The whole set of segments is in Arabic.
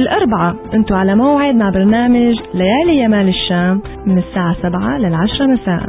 الأربعاء انتوا على موعد مع برنامج ليالي يمال الشام من الساعة 7 لل10 مساء.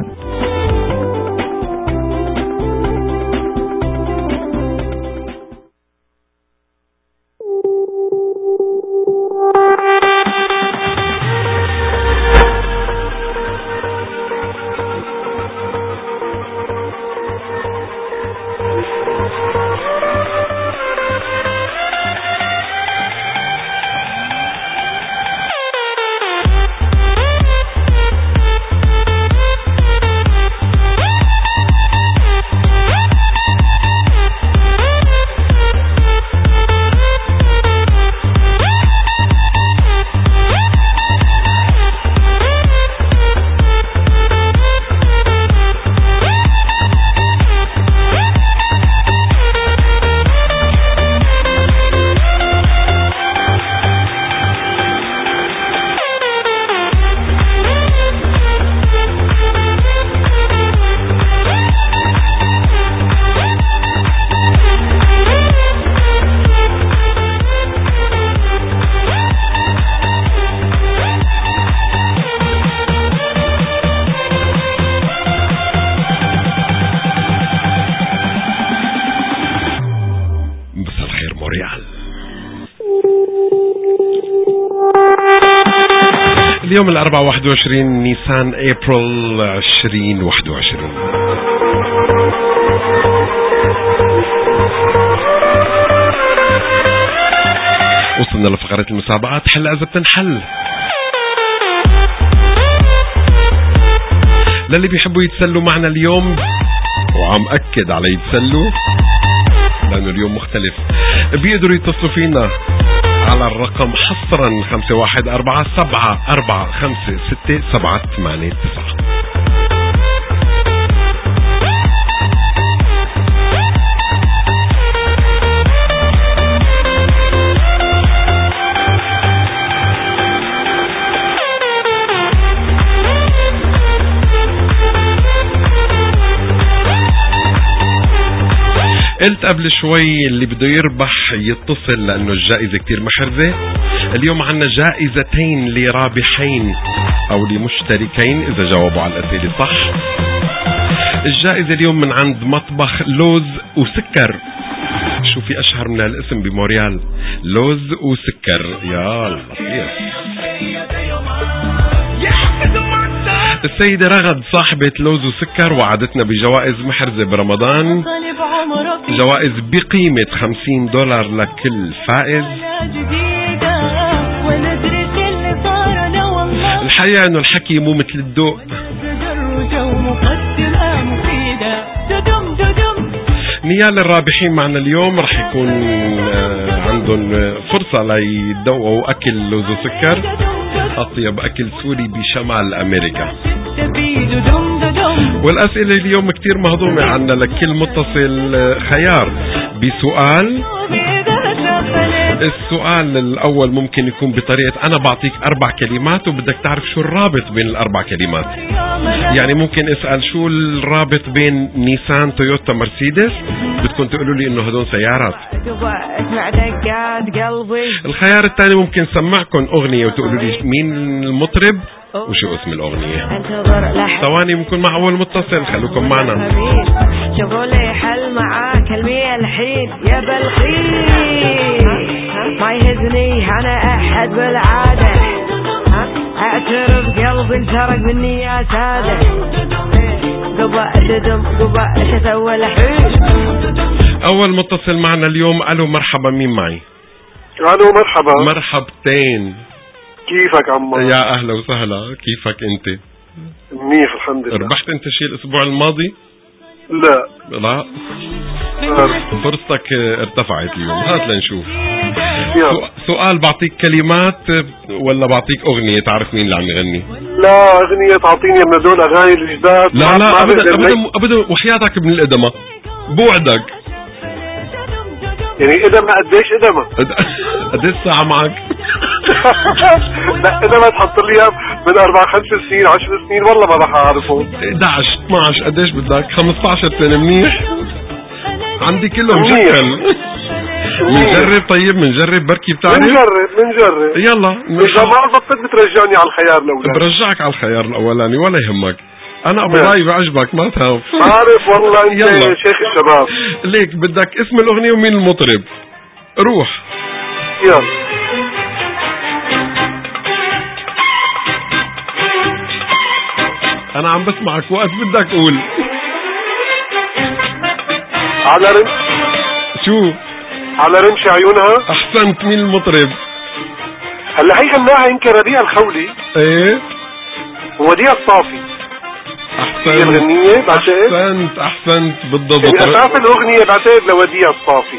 اليوم الأربعاء 21 نيسان أبريل 2021. وصلنا لفقرة المسابقات. حل إذا بتنحل. للي بيحبوا يتسلوا معنا اليوم، وعم أكد على يتسلوا لأنه اليوم مختلف، بيقدروا يتصلوا فينا على الرقم حصرا 514-745-6789. قلت قبل شوي اللي بده يربح يتصل لأنه الجائزة كتير محرزة. اليوم عنا جائزتين لرابحين أو لمشتركين إذا جاوبوا على الأسئلة صح. الجائزة اليوم من عند مطبخ لوز وسكر. شو في أشهر من الاسم بموريال؟ لوز وسكر. يا الله. السيدة رغد صاحبة لوز وسكر وعدتنا بجوائز محرزة برمضان، جوائز بقيمة $50 لكل فائز. الحقيقة انه الحكي مو مثل الدوق. نيال الرابحين معنا اليوم رح يكون عندهم فرصة ليدوقوا أكل لوز وسكر، أطيب أكل سوري بشمال أمريكا. والأسئلة اليوم كتير مهضومة عنا لكل متصل خيار بسؤال. السؤال الأول ممكن يكون بطريقة أنا بعطيك 4 كلمات وبدك تعرف شو الرابط بين ال4 كلمات. يعني ممكن أسأل شو الرابط بين نيسان تويوتا مرسيدس، بدكم تقولوا لي إنه هدول سيارات. الخيار الثاني ممكن سمعكم أغنية وتقولوا لي مين المطرب وشو اسم الأغنية. ثواني ممكن مع أول متصل، خلوكم معنا. شوفوا لي حل معاك المية الحين يا بلخيس، ما يهزني أنا أحد بالعادة، أعترف قلبي انسرق مني يا سادة، قبا ددم قبا شسوى الحين. أول متصل معنا اليوم. ألو مرحبا، مين معي؟ ألو مرحبا. مرحبتين. كيفك عمار؟ يا أهلا وسهلا، كيفك أنت؟ منيح الحمد لله. ربحت أنت شيء الأسبوع الماضي؟ لا فرصتك ارتفعت اليوم. هات لنشوف. سؤال بعطيك كلمات ولا بعطيك أغنية تعرف مين اللي عم يغني؟ لا أغنية تعطيني من هدول أغاني الجداد. لا أبدا وحياتك ابن الإدمة بوعدك. يعني إدمة قديش إدمة؟ قديش ساعة معك؟ لا إدمة تحط لي من 4-5 سنين 10 سنين والله ما راح أعرفه. 11-12 قديش بدك؟ 15 سنة منيح؟ عندي كلهم جكل. منجرب. طيب منجرب بركي بتعرف. منجرب يلا اذا ما ضبطت بترجعني على الخيار الاولاني. برجعك على الخيار الاولاني ولا يهمك. انا ابو راي بعجبك ما تخاف. عارف والله انت شيخ الشباب. ليك بدك اسم الاغنيه ومين المطرب. روح يلا. انا عم بسمعك وقت بدك قول. على رمش. شو على رمش عيونها. احسنت. مين المطرب؟ هلا هي غناها يمكن ربيع الخولي. ايه وديع الصافي. احسنت. الغنية بعتقد. احسنت بالضبط. يعني اساس الاغنية بعتقد لوديع الصافي.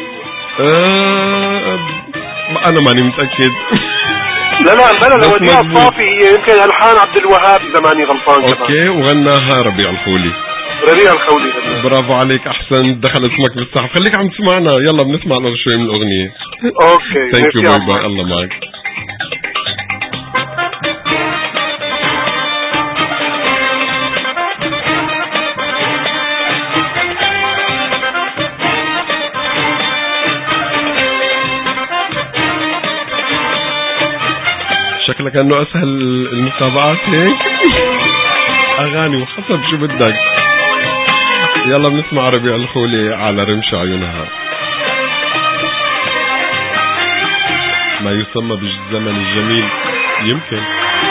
انا ماني متأكد. لا بلا لوديع الصافي هي يمكن الحان عبد الوهاب اذا ماني غلطان. اوكي وغناها ربيع الخولي. ربيع الخولي. برافو عليك احسنت. دخل اسمك بالسحب. خليك عم تسمعنا. يلا بنسمع له شوي من الاغنية. اوكي ثانك يو. باي باي. الله معك. شكلك انه اسهل المسابقات هيك. اغاني وحسب شو بدك. يلا بنسمع ربيع الخولي على رمش عيونها. ما يسمى بالزمن الجميل يمكن.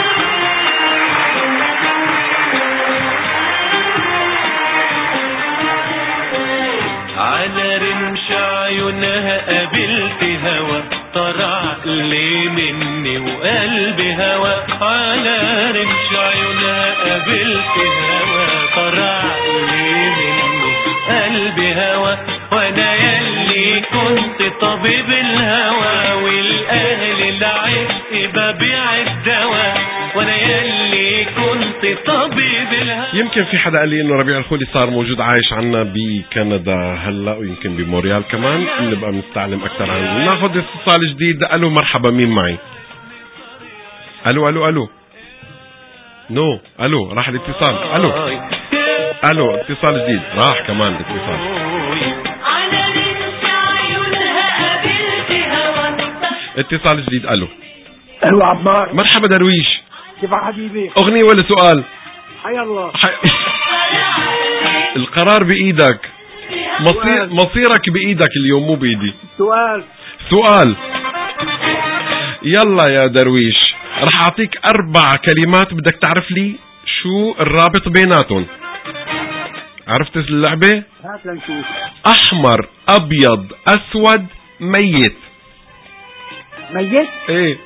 على رمش عيونها قابلت هوا طرع لي مني وقلبي هوا. على رمش عيونها قابلت هوا طرع لي مني قلبي هوا. وانا يلي كنت طبيب الهوى والاهل العشق ببيع الدواء. وانا يلي كنت طبيب الهوى. يمكن في حدا قال لي انه ربيع الخولي صار موجود عايش عنا بكندا هلا ويمكن بموريال كمان. نبقى بنستعلم اكثر عنه. ناخذ اتصال جديد. الو مرحبا. مين معي؟ الو نو الو راح الاتصال. الو اتصال جديد راح كمان الاتصال. اتصال جديد. الو عمار. مرحبا درويش. كيف حبيبي؟ اغنية ولا سؤال؟ حي الله. القرار بايدك. مصيرك بايدك اليوم مو بايدي. سؤال. يلا يا درويش رح اعطيك 4 كلمات بدك تعرف لي شو الرابط بيناتهم. عرفت اللعبة؟ هات لنشوف. احمر ابيض اسود ميت. ايه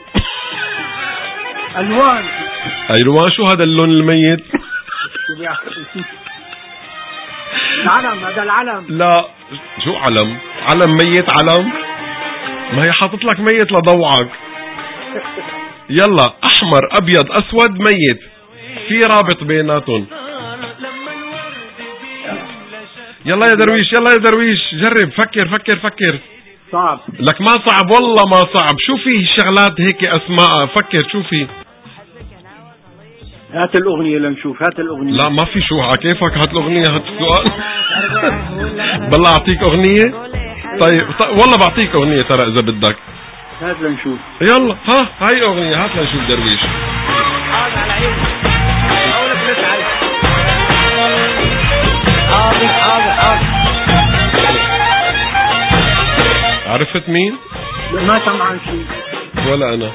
الوان. شو هذا اللون الميت؟ العلم. هذا العلم. لا شو علم ميت. علم ما هي حاطط لك ميت لضوعك. يلا احمر ابيض اسود ميت في رابط بيناتهم. يلا يا درويش جرب. فكر. صعب لك. ما صعب والله ما صعب. شو في شغلات هيك اسماء. فكر شو في. هات الأغنية لنشوف. لا ما في. شو على كيفك. هات الأغنية. هات السؤال. بالله أعطيك أغنية. طيب والله بعطيك أغنية ترى إذا بدك. هات لنشوف. يلا هاي أغنية. هات لنشوف درويش. عرفت مين؟ ما سمعان شيء ولا أنا.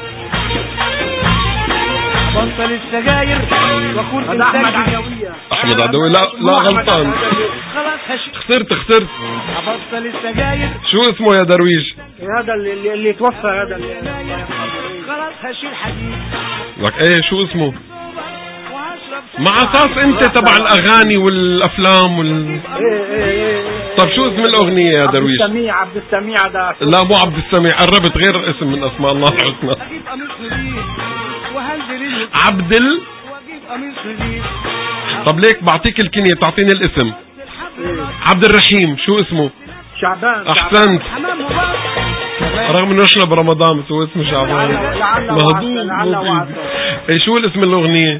بطل السجاير وكل أحمد عدوية. لا غلطان. خسرت. بطل السجاير. شو اسمه يا درويش؟ هذا اللي توفى. هذا خلاص هشيل حديد. لك ايه شو اسمه؟ مع اساس انت تبع الاغاني والافلام ايه. طب شو اسم الاغنية يا درويش؟ عبد السميع ده. لا مو عبد السميع. قربت. غير اسم من اسماء الله الحسنى. طب ليك بعطيك الكنية بتعطيني الاسم. عبد الرحيم. شو اسمه؟ شعبان. احسنت. رغم انه احنا برمضان بس هو اسمه شعبان. مهضوم. ايه شو الاسم الاغنية؟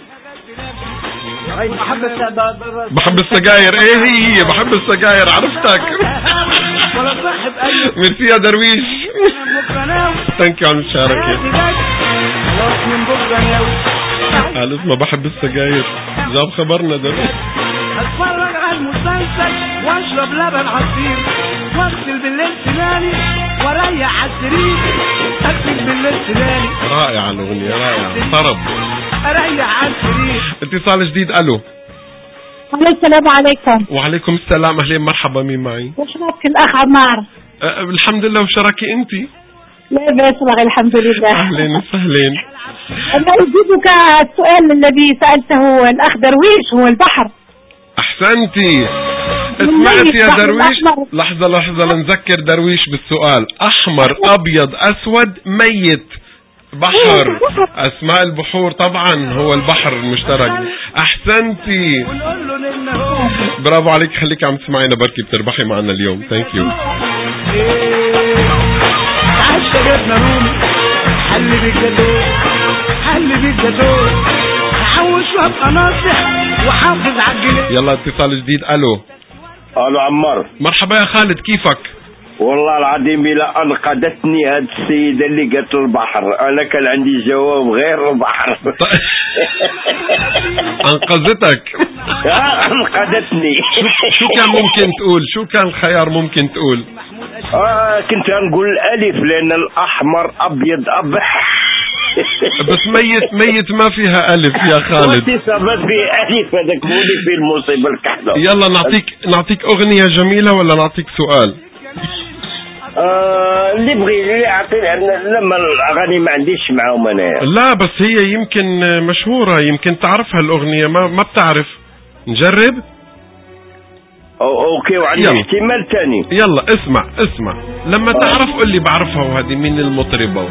بحب السجاير. ايه هي بحب السجاير. عرفتك. ميرسي يا درويش. ثانك يو على المشاركة. قال اسمه بحب السجاير، جاب خبرنا ده. اتفرج على المسلسل واشرب لبن عصير واغسل بالليل سناني واريح على السرير. اغسل بالليل سناني. رائعة الأغنية، رائعة. طرب. اريح على السرير. اتصال جديد. الو. السلام عليكم. وعليكم السلام، اهلين مرحبا. مين معي؟ وشراك الاخ عمار. الحمد لله. وشراكي انت؟ لا بأسرع الحمد لله. اهلين وسهلين. أنا أجيبك السؤال الذي سألته الأخ درويش هو البحر. أحسنتي. اسمعت يا درويش. لحظة لنذكر درويش بالسؤال. أحمر أبيض أسود ميت بحر. أسماء البحور طبعا هو البحر المشترك. أحسنتي، برافو عليك. خليك عم تسمعينا، بركي بتربحي معنا اليوم. ثانك يو. عالشجرنا رومي حل بالجدول حل بالجدول حوش وابقى ناصح وحافظ عالجنيه. يلا اتصال جديد. الو. الو عمار. مرحبا يا خالد، كيفك؟ والله العظيم بلا انقذتني هاد السيدة اللي قالت البحر. انا كان عندي جواب غير البحر. انقذتك. انقذتني. شو كان ممكن تقول؟ شو كان الخيار ممكن تقول؟ كنت هنقول الالف لان الاحمر ابيض بس ميت ما فيها الف يا خالد. وتصبت في الف هذاك مولي في المصيبة الكحلة. يلا نعطيك اغنية جميلة ولا نعطيك سؤال؟ اللي بغي يعطيني لما الاغاني ما عنديش معاهم انا. لا بس هي يمكن مشهورة، يمكن تعرفها الاغنية. ما بتعرف. نجرب. اوكي. وعندي احتمال تاني. يلا اسمع لما تعرف قل لي بعرفها. وهذه مين المطربة؟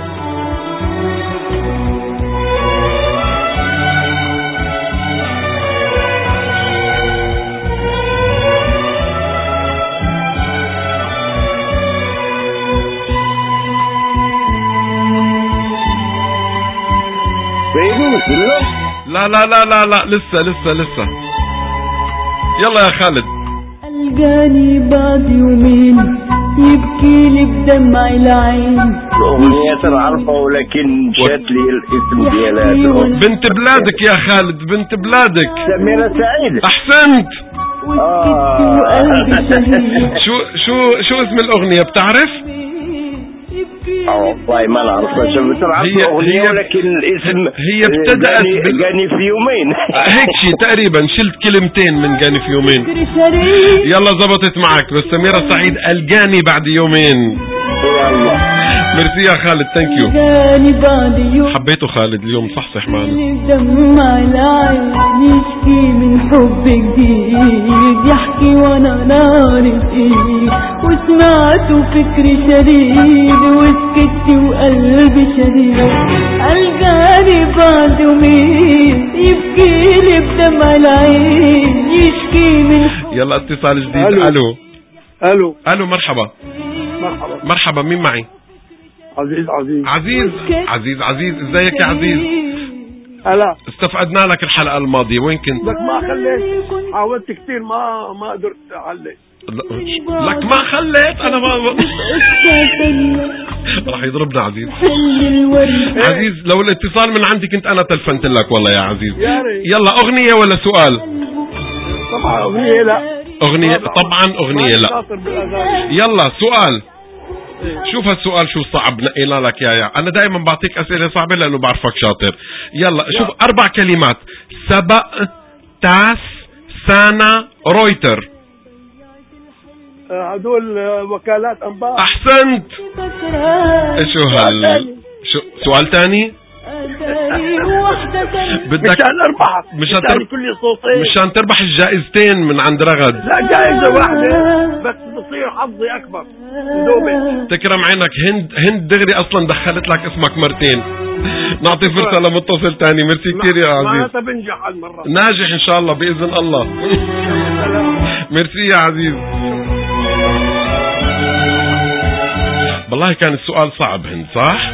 لا لسه. يلا يا خالد. الجاني بعد يومين يبكي لي بدمع العين. الأغنية عارفة ولكن شات لي الاسم ديالها. بنت بلادك يا خالد، بنت بلادك. سميرة سعيد. أحسنت. شو اسم الأغنية بتعرف؟ والله ما نعرفها. شوف تعرف الأغنية ولكن الاسم هي ابتدأت جاني في يومين. هيك شيء تقريبا. شلت كلمتين من جاني في يومين. يلا زبطت معك. بس سميرة سعيد الجاني بعد يومين. يلا ميرسي يا خالد. ثانك يو. حبيته خالد اليوم صحصح معنا. دمع العين يشكي من حب جديد يحكي وانا نار فيه وسمعته فكري شديد وسكت وقلبي شديد. الجاني بعد يومين يبكي لي بدمع العين يشكي من. يلا اتصال جديد. الو. مرحبا. مين معي؟ عزيز. ازيك يا عزيز؟ هلا. استفقدنا لك الحلقة الماضية. وين كنت؟ لك ما خليت. حاولت كثير ما قدرت اعلق. لك ما خليت. انا ما راح يضربنا عزيز. عزيز لو الاتصال من عندي كنت انا تلفنت لك والله يا عزيز. يلا اغنية ولا سؤال؟ طبعا اغنية. لا طبعا اغنية. لا يلا سؤال. شوف هالسؤال شو صعب نقينا لك يا انا دائما بعطيك اسئله صعبه لانه بعرفك شاطر. يلا شوف 4 كلمات. سبق، تاس، سانا، رويتر. هدول وكالات انباء. احسنت. شو سؤال تاني؟ بدك مشان تربح الجائزتين من عند رغد. لا جائزة واحدة بس بصير حظي اكبر. تكرم عينك. هند دغري اصلا دخلت لك اسمك مرتين. نعطي فرصة لمتصل تاني. ميرسي كتير يا عزيز. معناتها بنجح هالمرة. ناجح ان شاء الله باذن الله. ميرسي يا عزيز. والله كان السؤال صعب هند صح؟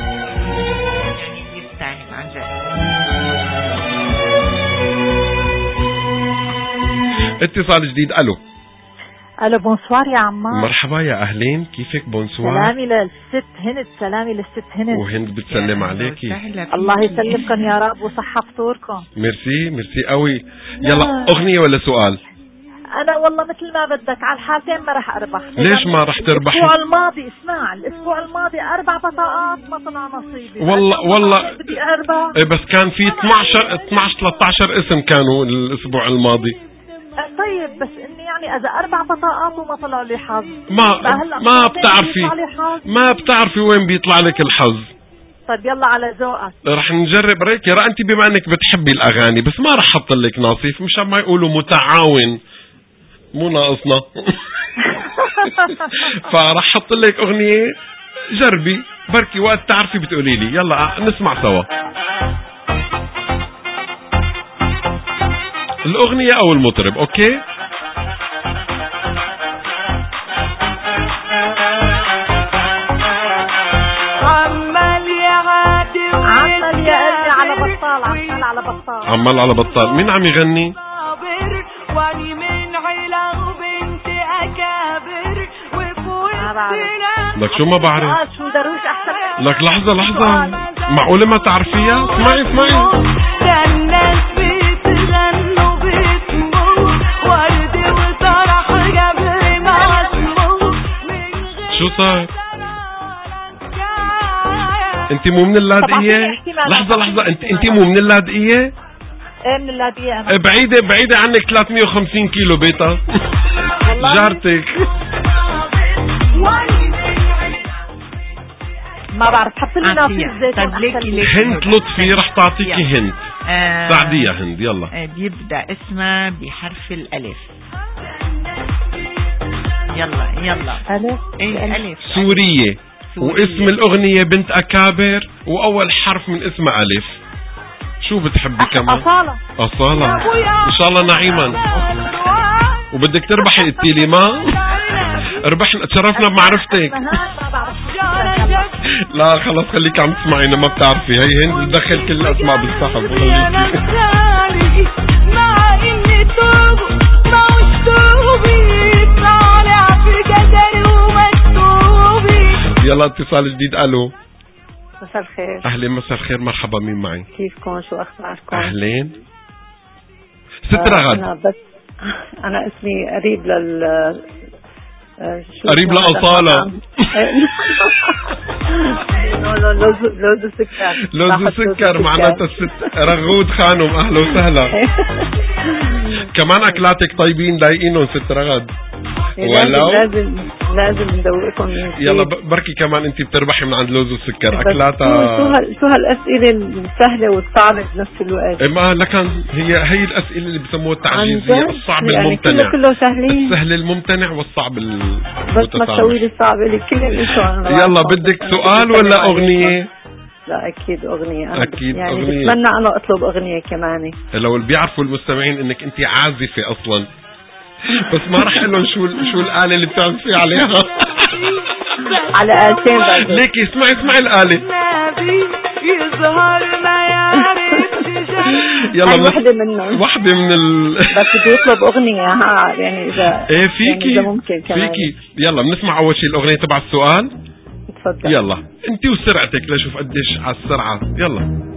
اتصال جديد. الو بونسوار يا عمار. مرحبا يا اهلين، كيفك؟ بونسوار. سلامي للست هند، سلامي للست هند. وهند بتسلم عليكي. الله يسلمكم يا رب وصحة فطوركم. ميرسي ميرسي قوي. يلا اغنية ولا سؤال؟ انا والله مثل ما بدك، على الحالتين ما رح اربح. ليش ما رح تربحي؟ الاسبوع الماضي اسمع، الاسبوع الماضي 4 بطاقات ما طلع نصيبي. والله بدي اربح. بس كان في 12 13 اسم كانوا الاسبوع الماضي. طيب بس اني يعني اذا 4 بطاقات وما طلع لي حظ، ما بتعرفي وين بيطلع لك الحظ. طيب يلا على ذوقك. رح نجرب ريك. رأى انت بما انك بتحبي الاغاني، بس ما رح احط لك ناصيف مشان ما يقولوا متعاون، مو ناقصنا. فرح احط لك اغنية، جربي بركي وقت تعرفي بتقولي لي. يلا نسمع سوا الاغنية او المطرب. اوكي عمال على بطال. مين عم يغني؟ لك شو ما بعرف. لك لحظة معقولة ما تعرفيها؟ اسمعي شو صار؟ انت مو من اللاذقية؟ لحظة انت مو من اللاذقية؟ ايه من اللاذقية انا. بعيدة عنك 350 كيلو بيتا. جارتك. ما بعرف، حط لي ناصية زيتون. هند لطفي رح تعطيكي هند. سعدية هند. يلا. بيبدأ اسمها بحرف الألف. يلا ألف. ايه ألف. سورية. واسم الأغنية بنت أكابر، وأول حرف من اسمها ألف. شو بتحبي كمان؟ أصالة. إن شاء الله نعيما. وبدك تربحي قلتيلي ما؟ ربحنا، تشرفنا بمعرفتك. لا خلص خليك عم تسمعينا، ما بتعرفي. هي هند بتدخل كل الأسماء بالسحب. يلا اتصال جديد. الو مساء الخير. اهلين مساء الخير، مرحبا. مين معي؟ كيفكم؟ شو اخباركم؟ اهلين. ست رغد. انا اسمي قريب قريب لأصالة. لوز السكر. لوز السكر معناتها الست رغود خانم. اهلا وسهلا. كمان اكلاتك طيبين ضايقينهم ست رغد. لازم ندوقكم. يلا بركي كمان انت بتربحي من عند لوز والسكر. اكلاتها شو هالاسئله السهله والصعبه بنفس الوقت؟ ما لكن هي الاسئله اللي بسموها التعجيزيه، الصعب يعني الممتنع. كله سهلين. السهل الممتنع والصعب بس ما تسوي لي الصعب اللي كل شو. يلا بدك سؤال ولا اغنيه؟ لا اكيد اغنيه. اكيد يعني اغنيه. بتمنى انا اطلب اغنيه كمان. لو اللي بيعرفوا المستمعين انك انت عازفه اصلا، بس ما رح اقول لهم شو الآلة اللي بتعزفي عليها. على آلتين بعد. ليكي اسمعي الآلة. يلا واحدة منهم. واحدة من بس بدي يطلب أغنية يعني إذا فيكي يعني إذا ممكن كمان. فيكي. يلا بنسمع أول شيء الأغنية تبع السؤال. تفضل. يلا أنت وسرعتك لشوف قديش على السرعة. يلا.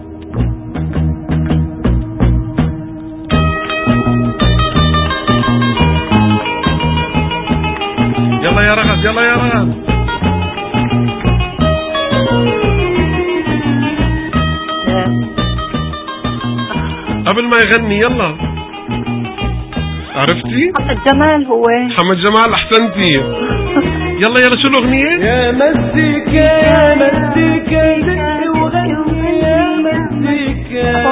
يلا يا رغد. قبل ما يغني. يلا. عرفتي؟ محمد جمال. هو محمد جمال. احسنتي. يلا شو الأغنية؟ يا مزيكا يا مزيكا دقي وغني يا مزيكا.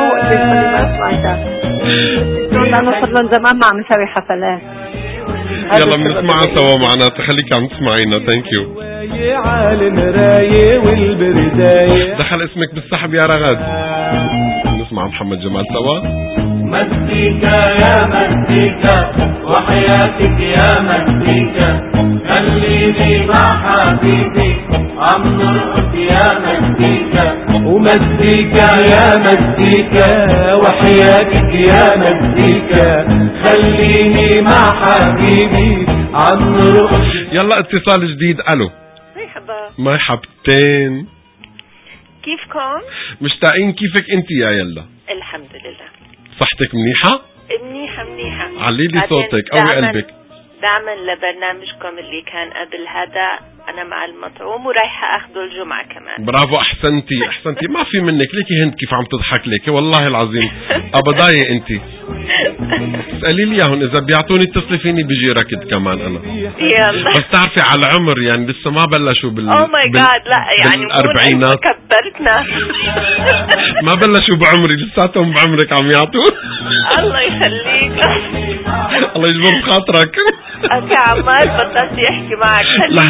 أنا صار لهم زمان ما عم نسوي حفلات. يلا بنسمعها سوا معناتها. خليك عم تسمعينا. ثانك يو. عالم رايه والبردايه. دخل اسمك بالسحب يا رغد. نسمع محمد جمال سوا. مزيكا يا مزيكا وحياتك يا مزيكا، خليني مع حبيبي عم نرقص يا مزيكا، ومزيكا يا مزيكا وحياتك يا مزيكا خليني مع حبيبي عم نروح. يلا اتصال جديد. الو مرحبا. مرحبتين. كيفكم؟ مشتاقين. كيفك انت يا يلا؟ الحمد لله. صحتك منيحة؟ منيحة. عليلي صوتك قوي قلبك. دعما لبرنامجكم اللي كان قبل هذا، أنا مع المطعوم ورايحة أخذه الجمعة كمان. برافو، أحسنتي ما في منك. ليكي هند كيف عم تضحك ليكي والله العظيم. أبضاية أنت. اسألي لي ياهن إذا بيعطوني اتصلي فيني بيجي ركض كمان أنا. يلا. بس تعرفي على العمر يعني لسه ما بلشوا أوه ماي جاد. لا يعني بالأربعينات كبرتنا. ما بلشوا بعمري لساتهم بعمرك عم يعطوا. الله يخليك. الله يجبر بخاطرك. أنت عمال بطلت يحكي معك. لا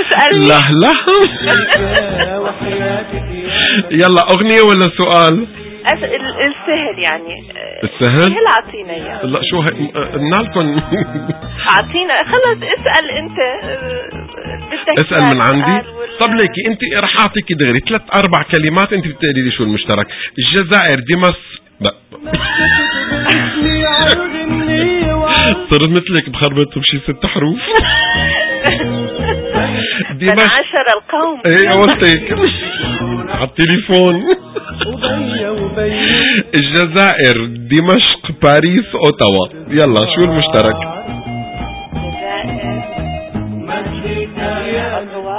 يلا أغنية ولا سؤال؟ السهل يعني. السهل أعطينا إياه. لا شو نالكن. أعطينا خلص. اسأل أنت. اسأل من عندي. طب ليكي أنت رح أعطيكي دغري 3-4 كلمات أنت بتقولي لي شو المشترك. الجزائر صرت مثلك بخربط بشي 6 حروف. من 10 القوم. ايه قلتك عالتليفون. الجزائر، دمشق، باريس، اوتاوا. يلا شو المشترك؟ الجزائر، اوتاوا.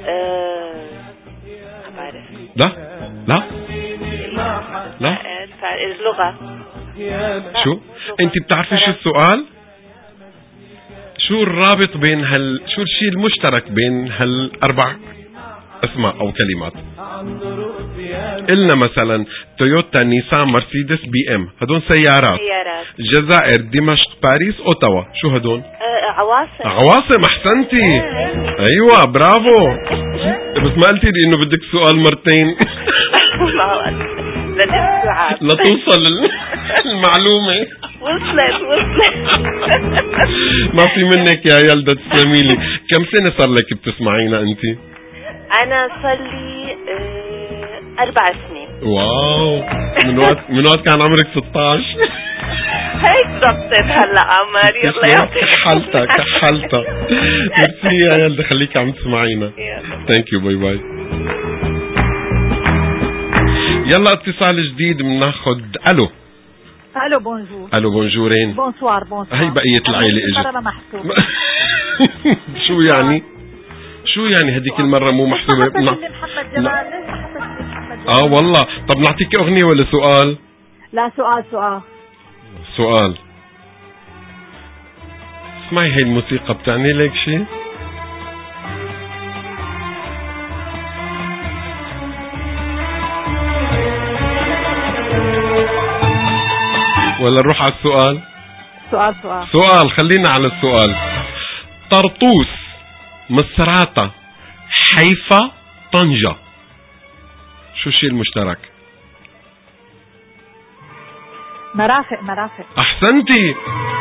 لا اللغة. شو انت بتعرفي شو السؤال؟ شو الرابط بين شو الشيء المشترك بين هالاربع اسماء او كلمات؟ قلنا مثلا تويوتا، نيسان، مرسيدس، بي ام. هدول سيارات. الجزائر، دمشق، باريس، اوتاوا. شو هدول؟ عواصم. احسنتي. ايوه برافو. بس ما قلتي لي انه بدك سؤال مرتين. لا توصل المعلومة. وصلت. ما في منك يا يلدا. تسلمي لي. كم سنة صار لك بتسمعينا انت؟ انا صار لي 4 سنين. واو. من وقت كان عمرك 16. هيك ضبطت هلا عمر. يلا يعطيك كحلتها. ميرسي يا يلدا، خليكي عم تسمعينا. ثانك يو. باي باي. يلا اتصال جديد بناخذ. الو بونجور. الو بونجورين. بونسوار. هي بقية العائلة اجت. شو يعني هديك المرة مو محسوبة؟ محمد جمال. والله. طب نعطيك اغنية ولا سؤال؟ لا سؤال. اسمعي هي الموسيقى بتعني لك شيء؟ ولا نروح على السؤال؟ سؤال. خلينا على السؤال. طرطوس، مصراتة، حيفا، طنجة. شو الشيء المشترك؟ مرافق. احسنتي.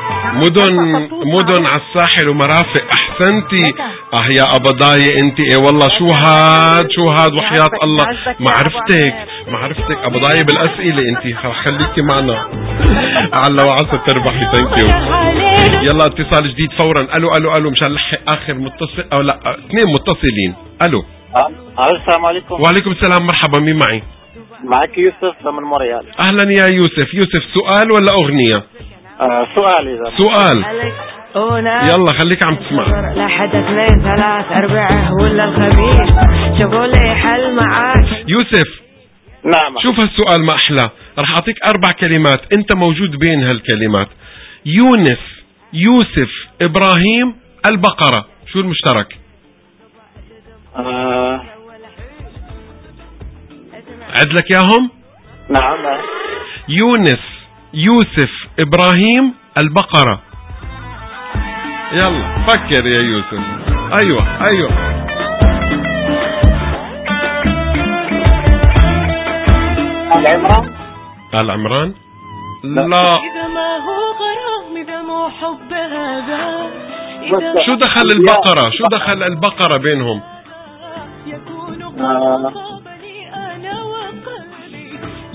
مدن على الساحل ومرافق. احسنتي. يا أبضاية انت. ايه والله. شو هاد وحياة الله ما عرفتك أبضاية بالأسئلة انت. خليكي معنا. على وعسى تربحي. ثانك يو. يلا اتصال جديد فورا. الو مشان نلحق اخر متصل او لا 2 متصلين. الو السلام عليكم. وعليكم السلام. مرحبا. مين معي؟ معك يوسف من موريال. اهلا يا يوسف. سؤال ولا اغنية؟ سؤال. يلا خليك عم تسمع. لحد 2 3 4 ولا الخميس شوفوا لي حل معاك. يوسف. نعم. شوف هالسؤال ما احلى. رح اعطيك 4 كلمات انت موجود بين هالكلمات. يونس، يوسف، ابراهيم، البقرة. شو المشترك؟ عد لك ياهم. نعم. يونس، يوسف، ابراهيم، البقرة. يلا فكر يا يوسف. ايوه العمران. لا. إذا ما هو غرام، إذا مو حب هذا. شو دخل البقرة بينهم؟ يكون قابني أنا وقلبي.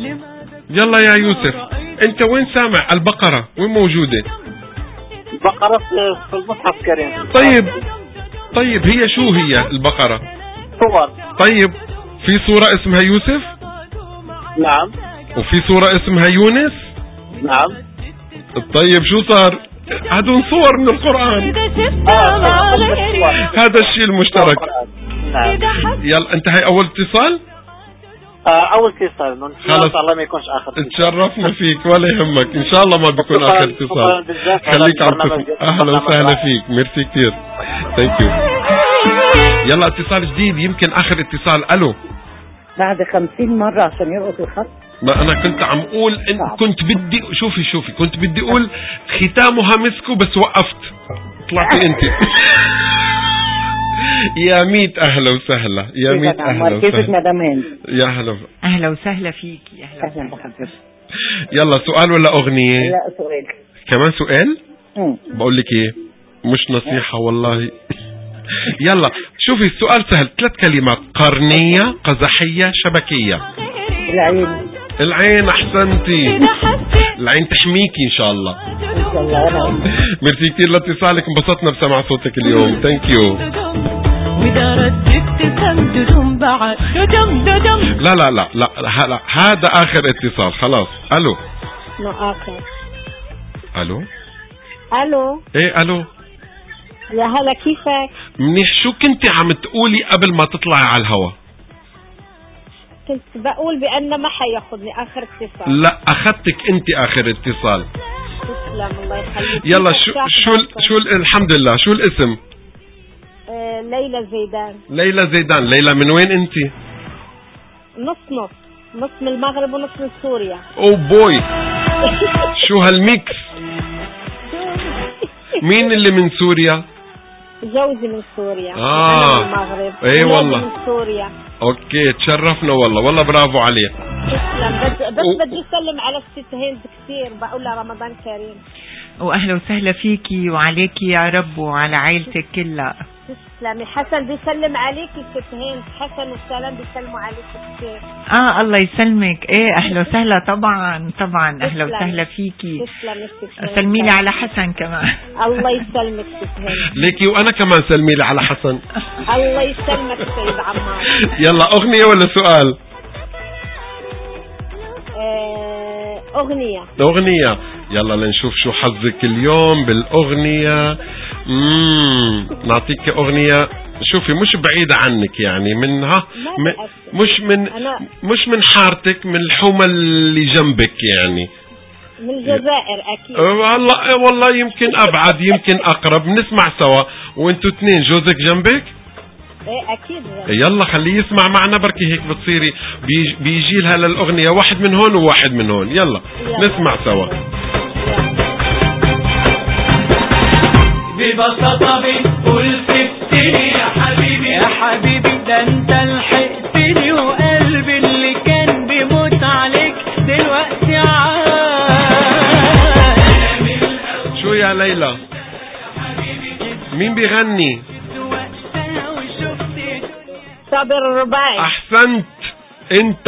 يلا يا يوسف، انت وين سامع البقرة؟ وين موجودة؟ البقرة في المصحف الكريم. طيب هي شو هي البقرة؟ صور. طيب في سورة اسمها يوسف؟ نعم. وفي سورة اسمها يونس؟ نعم. طيب شو صار؟ هدول صور من القرآن. هذا الشيء المشترك. نعم. يلا انت هاي اول اتصال؟ اول اتصال. خلص الله ما يكونش اخر. تشرفنا فيك ولا يهمك، ان شاء الله ما بيكون اخر اتصال. خليك على الاتصال. اهلا وسهلا فيك، ميرسي كثير. ثانك يو. يلا اتصال جديد، يمكن اخر اتصال. الو. بعد 50 مرة عشان يرقص الخط. ما انا كنت عم اقول كنت بدي شوفي كنت بدي اقول ختامها مسكه بس وقفت، طلعتي انت. يا ميت اهلا وسهلا، يا ميت اهلا وسهلا. كيفك مدام هند؟ يا هلا. اهلا وسهلا فيك. اهلا بحضرتك. يلا سؤال ولا اغنية؟ لا سؤال. كمان سؤال؟ بقول لك ايه، مش نصيحة والله. يلا شوفي السؤال سهل، 3 كلمات: قرنية، قزحية، شبكية. العين احسنتي. العين تحميكي ان شاء الله. ميرسي كثير لاتصالك، انبسطنا بسمع صوتك اليوم. ثانك يو. لا هذا اخر اتصال خلاص. الو. الو. ايه الو. يا هلا كيفك؟ منيح. شو كنتي عم تقولي قبل ما تطلعي على الهوا؟ كنت بقول بأن ما حياخذني آخر اتصال. لا أخذتك أنت آخر اتصال. تسلم الله يخليك. يلا شو الحمد لله. شو الاسم؟ ليلى زيدان. ليلى زيدان. ليلى من وين أنت؟ نص من المغرب ونص من سوريا. أوه بوي. شو هالميكس؟ مين اللي من سوريا؟ جوزي من سوريا. أنا من المغرب. ايه والله من سوريا. اوكي تشرفنا والله برافو عليه. تسلم. بس بدي اسلم على الست هند كثير، بقول لها رمضان كريم. واهلا وسهلا فيكي وعليكي يا رب وعلى عائلتك كلها. تسلمي. حسن بيسلم عليكي الست هند. حسن والسلام بيسلموا عليك كثير. الله يسلمك. ايه اهلا وسهلا. طبعا اهلا وسهلا فيكي. تسلمي. سلمي لي على حسن كمان. الله يسلمك ست هند. ليكي وانا كمان سلمي لي على حسن. الله يسلمك سيد عمار. يلا اغنية ولا سؤال؟ اغنية. يلا لنشوف شو حظك اليوم بالاغنية. نعطيك اغنية. شوفي مش بعيدة عنك يعني منها مش من حارتك، من الحومة اللي جنبك يعني. من الجزائر اكيد. والله يمكن ابعد يمكن اقرب. نسمع سوا وانتوا 2. جوزك جنبك؟ ايه اكيد. يلا خليه يسمع معنا بركي هيك بتصيري بيجي لها للاغنية واحد من هون وواحد من هون. يلا نسمع سوا. ببساطة بتقول سبتني يا حبيبي يا حبيبي، ده انت لحقتني وقلبي اللي كان بيموت عليك دلوقتي شو يا ليلى؟ مين بيغني؟ صابر الرباعي. احسنت انت.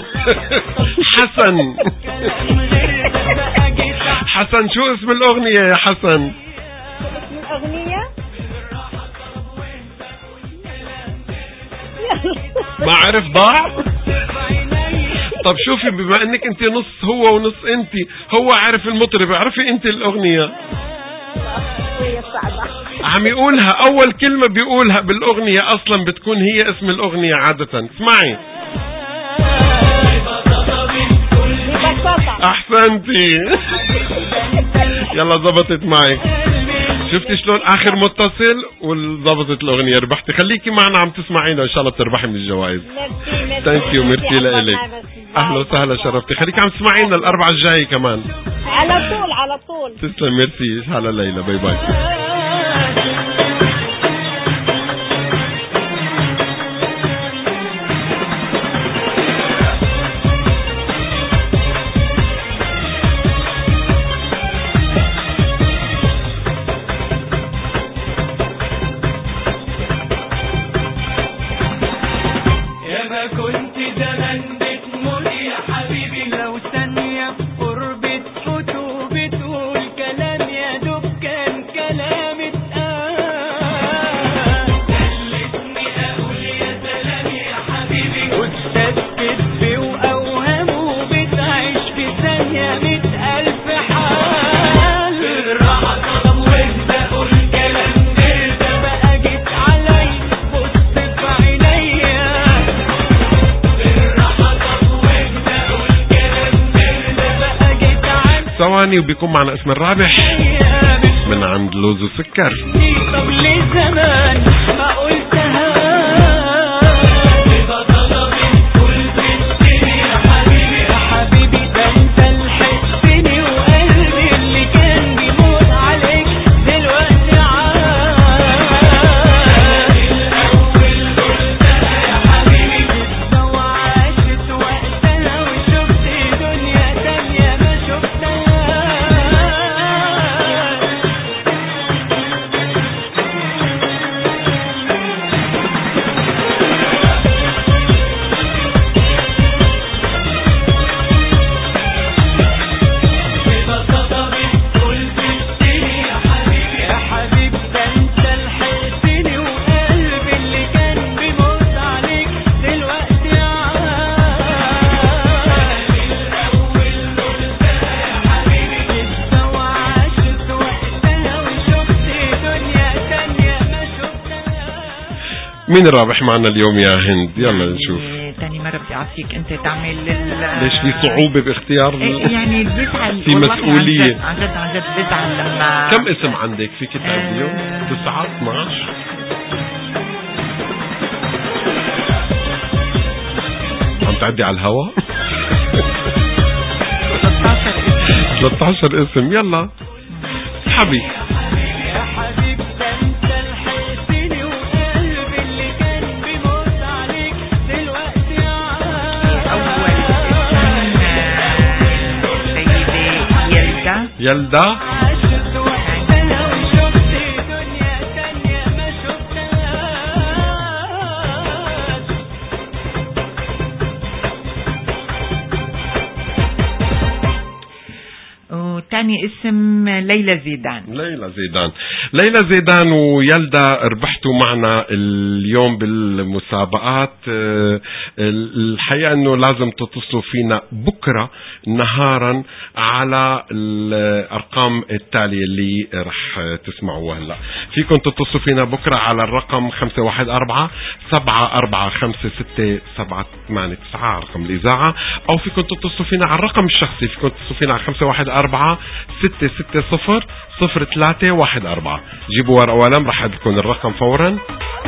حسن. حسن شو اسم الاغنية يا حسن؟ اسم الاغنية ما عرف ضاع. طب شوفي بما انك انت نص هو ونص انت، هو عارف المطرب، عرفي انت الاغنية. عم يقولها اول كلمة بيقولها بالاغنية اصلا بتكون هي اسم الاغنية عادة. اسمعي. احسنتي. يلا زبطت معك. شفتي شلون اخر متصل وظبطت الاغنية ربحتي. خليكي معنا عم تسمعينا ان شاء الله بتربحي من الجوائز. ثانك يو. ميرسي لك. اهلا وسهلا شرفتي. خليكي عم تسمعينا الاربعة الجاي كمان. على طول. تسلم. ميرسي. هلا ليلى. باي باي. يا ما كنت زمان بتموت يا حبيبي الثاني وبيكون معنا اسم الرابح من عند لوز وسكر. طب ليه زمان ما قلتها مين الرابح معنا اليوم يا هند؟ يلا نشوف. تاني مرة بدي أعطيك أنت تعمل ليش في صعوبة باختيار؟ يعني بزعل في مسؤولية. عن جد بزعل لما. كم اسم عندك؟ فيك تعديهم؟ 9 12 عم تعدي على الهواء؟ 13 اسم. يلا اسحبي. يلدا. وتاني اسم ليلى زيدان. ليلى زيدان ويلدا ربحتوا معنا اليوم بالمسابقات. الحقيقة انه لازم تتصلوا فينا بكرة نهارا على الارقام التالية اللي رح تسمعوها هلا. فيكم تتصلوا فينا بكرة على الرقم 514-745-6678 رقم الإذاعة، او فيكم تتصلوا فينا على الرقم الشخصي. فيكم تتصلوا فينا على 514-660-0314. جيبوا ورقة وقلم رح أدلكم الرقم فورا.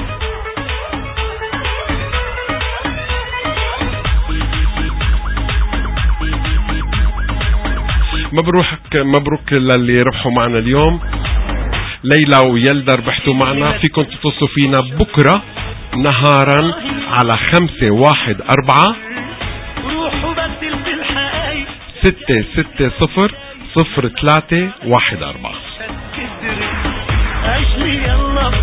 مبروك للي ربحوا معنا اليوم. ليلى ويلدا ربحتوا معنا. فيكم تتصلوا فينا بكرة نهارا على 514-660-0314.